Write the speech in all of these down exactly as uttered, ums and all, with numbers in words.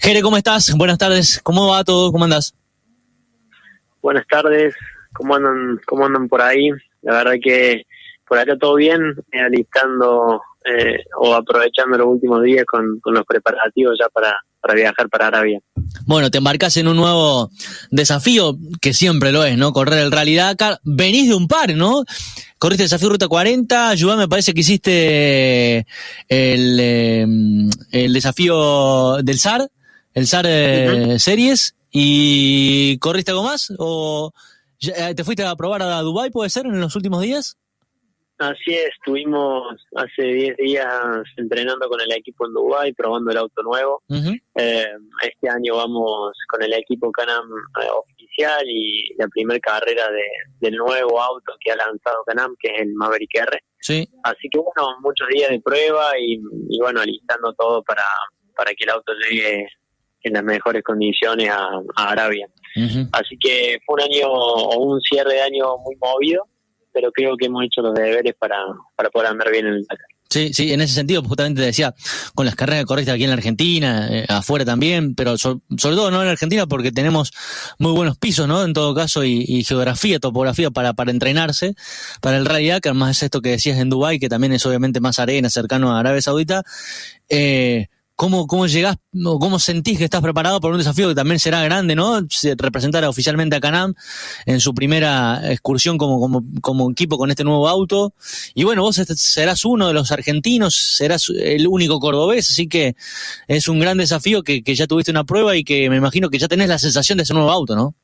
Jere, ¿cómo estás? Buenas tardes. ¿Cómo va todo? ¿Cómo andás? Buenas tardes. ¿Cómo andan, cómo andan por ahí? La verdad que por acá todo bien, eh, alistando eh, o aprovechando los últimos días con, con los preparativos ya para, para viajar para Arabia. Bueno, te embarcás en un nuevo desafío, que siempre lo es, ¿no? Correr el Rally Dakar. Venís de un par, ¿no? Corriste el desafío Ruta cuarenta, ayudame, me parece que hiciste el, eh, el desafío del S A R, el S A R eh, uh-huh. Series, y ¿corriste algo más? ¿O te fuiste a probar a Dubái, puede ser, en los últimos días? Así es, estuvimos hace diez días entrenando con el equipo en Dubái, probando el auto nuevo. Uh-huh. Eh, este año vamos con el equipo Can-Am eh, oficial y la primera carrera de, del nuevo auto que ha lanzado Can-Am, que es el Maverick R. Sí. Así que bueno, muchos días de prueba y, y bueno, alistando todo para, para que el auto llegue en las mejores condiciones a, a Arabia. Uh-huh. Así que fue un año o un cierre de año muy movido, pero creo que hemos hecho los deberes para, para poder andar bien en el Dakar. Sí, sí, en ese sentido, justamente te decía, con las carreras que corriste aquí en la Argentina, eh, afuera también, pero so, sobre todo no en la Argentina porque tenemos muy buenos pisos, ¿no? En todo caso, y, y geografía, topografía para, para entrenarse, para el Rally Dakar, más esto que decías en Dubái, que también es obviamente más arena, cercano a Arabia Saudita. Eh, ¿Cómo, cómo llegás, cómo sentís que estás preparado para un desafío que también será grande, ¿no? Representar oficialmente a Can-Am en su primera excursión como, como, como equipo con este nuevo auto. Y bueno, vos serás uno de los argentinos, serás el único cordobés, así que es un gran desafío que, que ya tuviste una prueba y que me imagino que ya tenés la sensación de ese nuevo auto, ¿no?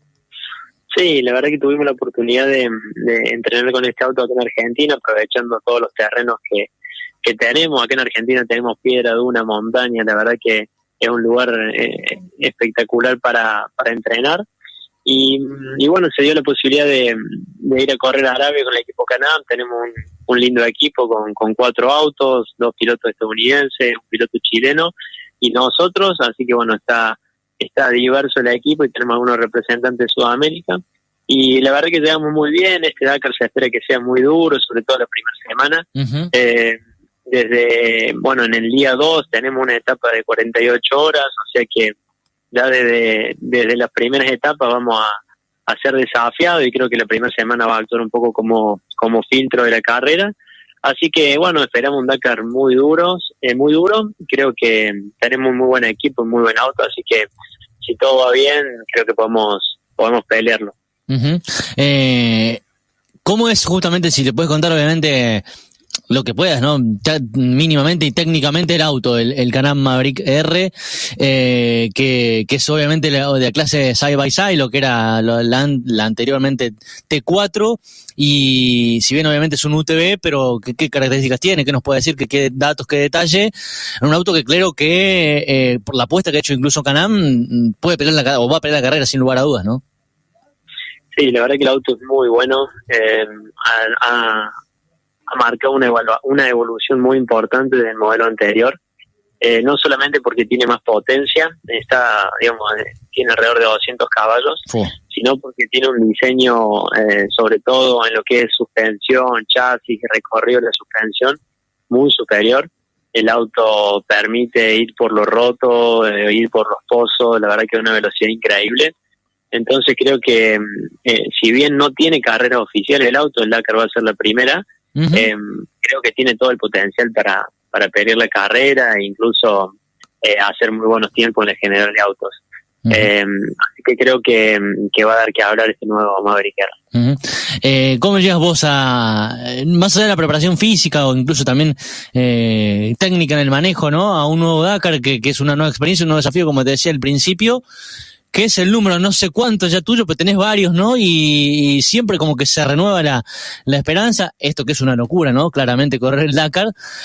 Sí, la verdad que tuvimos la oportunidad de, de entrenar con este auto aquí en Argentina, aprovechando todos los terrenos que que tenemos. Acá en Argentina tenemos piedra, duna, montaña, la verdad que es un lugar eh, espectacular para, para entrenar. Y, y bueno, se dio la posibilidad de, de ir a correr a Arabia con el equipo Can-Am. Tenemos un, un lindo equipo con, con cuatro autos, dos pilotos estadounidenses, un piloto chileno y nosotros, así que bueno, está, está diverso el equipo y tenemos algunos representantes de Sudamérica. Y la verdad que llegamos muy bien. Este Dakar se espera que sea muy duro, sobre todo la primera semana. Uh-huh. Eh, Desde, bueno, en el día dos tenemos una etapa de cuarenta y ocho horas, o sea que ya desde, desde las primeras etapas vamos a, a ser desafiados y creo que la primera semana va a actuar un poco como, como filtro de la carrera. Así que, bueno, esperamos un Dakar muy duro, eh, muy duro. Creo que tenemos un muy buen equipo, un muy buen auto, así que si todo va bien, creo que podemos, podemos pelearlo. Uh-huh. Eh, ¿Cómo es justamente, si te puedes contar, obviamente, lo que puedas, ¿no? Ya mínimamente y técnicamente el auto, el, el Can-Am Maverick R, eh, que, que es obviamente la, de la clase side by side, lo que era la, la, la anteriormente T cuatro, y si bien obviamente es un U T V, pero ¿qué, qué características tiene? ¿Qué nos puede decir? ¿Qué, qué datos, qué detalle? Un auto que creo que, eh, por la apuesta que ha hecho incluso Can-Am, puede pelear la, o va a pelear la carrera sin lugar a dudas, ¿no? Sí, la verdad que el auto es muy bueno. Eh, a, a ha marcado una, evalu- una evolución muy importante del modelo anterior, eh, no solamente porque tiene más potencia, está, digamos, eh, tiene alrededor de doscientos caballos, sí, sino porque tiene un diseño, eh, sobre todo en lo que es suspensión, chasis, recorrido de la suspensión, muy superior. El auto permite ir por lo roto, eh, ir por los pozos, la verdad que es una velocidad increíble. Entonces creo que, eh, si bien no tiene carrera oficial el auto, el Dakar va a ser la primera. Uh-huh. Eh, creo que tiene todo el potencial para, para pelear la carrera e incluso eh, hacer muy buenos tiempos en el general de autos. Uh-huh. Eh, así que creo que, que va a dar que hablar este nuevo Maverick R. Uh-huh. Eh, ¿Cómo llegas vos a, más allá de la preparación física o incluso también eh, técnica en el manejo, ¿no? A un nuevo Dakar que, que es una nueva experiencia, un nuevo desafío, como te decía al principio, que es el número no sé cuánto ya tuyo, pero tenés varios, ¿no? Y, y siempre como que se renueva la, la esperanza, esto que es una locura, ¿no? Claramente correr el Dakar,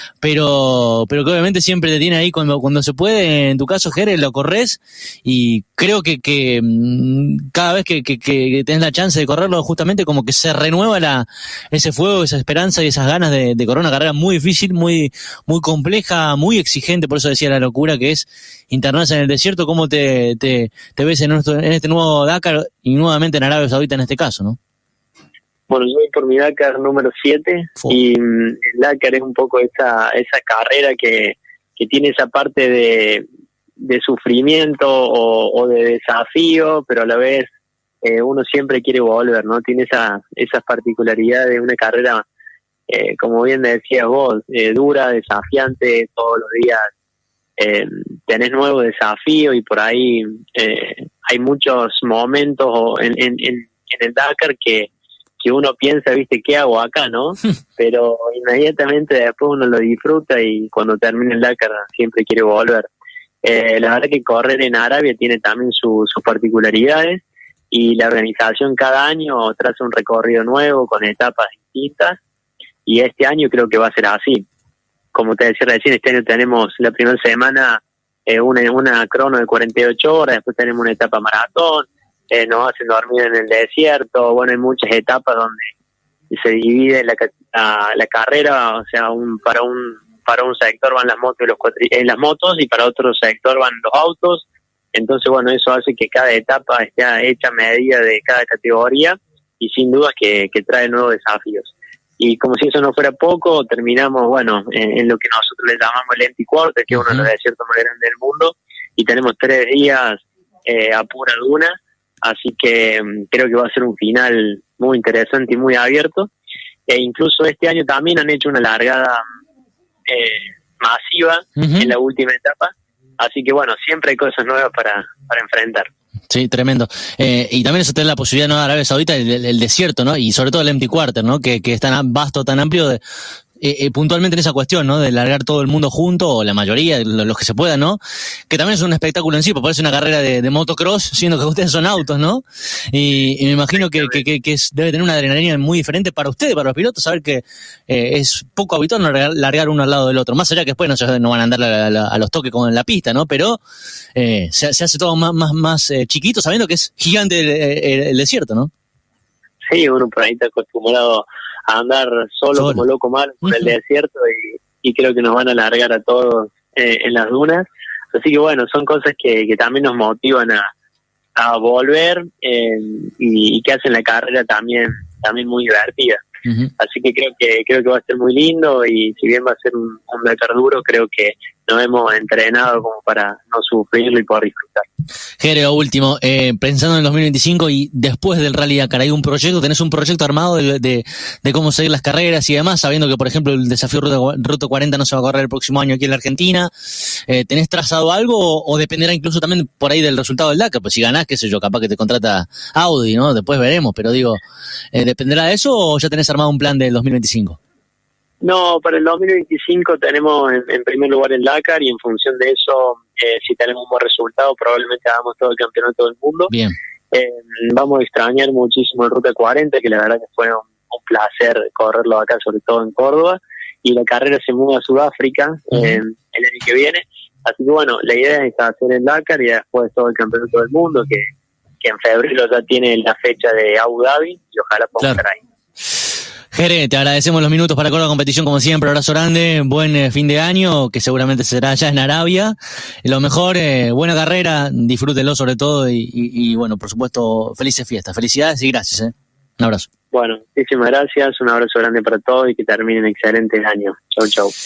pero pero que obviamente siempre te tiene ahí cuando cuando se puede. En tu caso, Jere, lo corres y creo que que cada vez que, que, que tenés la chance de correrlo, justamente como que se renueva la ese fuego, esa esperanza y esas ganas de, de correr una carrera muy difícil, muy muy compleja, muy exigente, por eso decía la locura que es internarse en el desierto. ¿Cómo te, te, te ves en, nuestro, en este nuevo Dakar y nuevamente en Arabia Saudita en este caso, ¿no? Bueno, yo voy por mi Dakar número siete y el Dakar es un poco esa esa carrera que, que tiene esa parte de, de sufrimiento o, o de desafío, pero a la vez eh, uno siempre quiere volver, ¿no? Tiene esa, esas particularidades de una carrera, eh, como bien decías vos, eh, dura, desafiante, todos los días eh, tenés nuevos desafíos y por ahí eh, hay muchos momentos en, en, en, en el Dakar que que uno piensa, viste, ¿qué hago acá, no? Pero inmediatamente después uno lo disfruta y cuando termina el Dakar siempre quiere volver. Eh, la verdad que correr en Arabia tiene también su, sus particularidades y la organización cada año traza un recorrido nuevo con etapas distintas y este año creo que va a ser así. Como te decía recién, este año tenemos la primera semana eh, una, una crono de cuarenta y ocho horas, después tenemos una etapa maratón, Eh, nos hacen dormir en el desierto, bueno, hay muchas etapas donde se divide la, la, la carrera, o sea, un para un para un sector van las motos y los cuatri, eh, las motos y para otro sector van los autos, entonces bueno, eso hace que cada etapa esté hecha a medida de cada categoría y sin duda que, que trae nuevos desafíos. Y como si eso no fuera poco, terminamos, bueno, en, en lo que nosotros le llamamos el Empty Quarter, que es uno de los desiertos más grandes del mundo, y tenemos tres días eh, a pura duna. Así que um, creo que va a ser un final muy interesante y muy abierto. E incluso este año también han hecho una largada eh, masiva uh-huh. en la última etapa. Así que bueno, siempre hay cosas nuevas para, para enfrentar. Sí, tremendo. Eh, y también eso te da la posibilidad, ¿no?, de Arabia Saudita, el, el, el desierto, ¿no? Y sobre todo el Empty Quarter, ¿no? Que, que es tan vasto, tan amplio, de, eh, eh, puntualmente en esa cuestión, ¿no? De largar todo el mundo junto, o la mayoría, los que se puedan, ¿no? Que también es un espectáculo en sí, porque parece una carrera de, de motocross, siendo que ustedes son autos, ¿no? Y, y me imagino que, que, que, que es, debe tener una adrenalina muy diferente para ustedes, para los pilotos, saber que eh, es poco habitual largar, largar uno al lado del otro. Más allá que después no, se, no van a andar a, a, a los toques con la pista, ¿no? Pero eh, se, se hace todo más, más, más eh, chiquito, sabiendo que es gigante el, el, el desierto, ¿no? Sí, uno por ahí está acostumbrado a andar solo, solo. como loco malo por uh-huh. el desierto y, y creo que nos van a largar a todos eh, en las dunas. Así que bueno, son cosas que, que también nos motivan a, a volver eh, y, y que hacen la carrera también también muy divertida. Uh-huh. Así que creo que creo que va a ser muy lindo y si bien va a ser un, un Dakar duro, creo que nos hemos entrenado como para no sufrirlo y poder disfrutar. Jere, último, eh, pensando en el dos mil veinticinco y después del Rally Dakar, ¿hay un proyecto, tenés un proyecto armado de, de, de cómo seguir las carreras y demás, sabiendo que, por ejemplo, el desafío Ruta, Ruta cuarenta no se va a correr el próximo año aquí en la Argentina? Eh, ¿Tenés trazado algo o, o dependerá incluso también por ahí del resultado del Dakar? Pues si ganás, qué sé yo, capaz que te contrata Audi, ¿no? Después veremos, pero digo, eh, ¿dependerá de eso o ya tenés armado un plan del dos mil veinticinco? No, para el dos mil veinticinco tenemos en, en primer lugar el Dakar y en función de eso, eh, si tenemos un buen resultado, probablemente hagamos todo el campeonato del mundo. Bien. Eh, vamos a extrañar muchísimo el Ruta cuarenta, que la verdad que fue un, un placer correrlo acá, sobre todo en Córdoba, y la carrera se mueve a Sudáfrica uh-huh. eh, el año que viene. Así que bueno, la idea es hacer el Dakar y después todo el campeonato del mundo, que, que en febrero ya tiene la fecha de Abu Dhabi y ojalá podamos estar ahí. Jere, te agradecemos los minutos para la competición como siempre, abrazo grande, buen eh, fin de año, que seguramente será allá en Arabia, lo mejor, eh, buena carrera, disfrútelo sobre todo y, y, y bueno, por supuesto, felices fiestas, felicidades y gracias, eh. Un abrazo. Bueno, muchísimas gracias, un abrazo grande para todos y que terminen excelentes años. Chau, chau.